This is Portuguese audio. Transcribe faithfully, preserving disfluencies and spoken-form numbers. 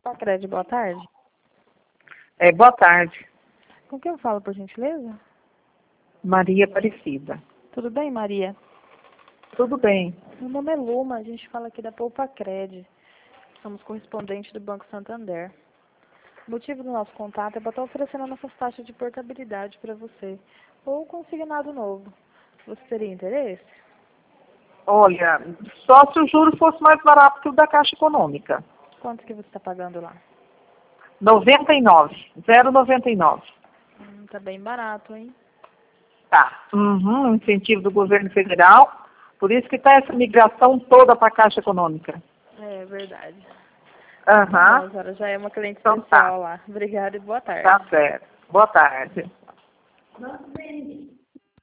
Pacred, boa tarde. É, boa tarde, Com quem eu falo, por gentileza? Maria Aparecida. Tudo bem, Maria? Tudo bem. Meu nome é Luma, a gente fala aqui da Poupacred. Somos correspondentes do Banco Santander. O motivo do nosso contato é para estar oferecendo a nossa taxa de portabilidade para você, ou consignado novo. Você teria interesse? Olha, só se o juro fosse mais barato que o da Caixa Econômica. Quanto que você está pagando lá? noventa e nove, zero vírgula noventa e nove. Hum, tá bem barato, hein? Tá. Uhum, incentivo do governo federal. Por isso que está essa migração toda para a Caixa Econômica. É verdade. Aham. Tá bom, a senhora já é uma cliente Então especial tá. lá. Obrigada e boa tarde. Tá certo. Boa tarde.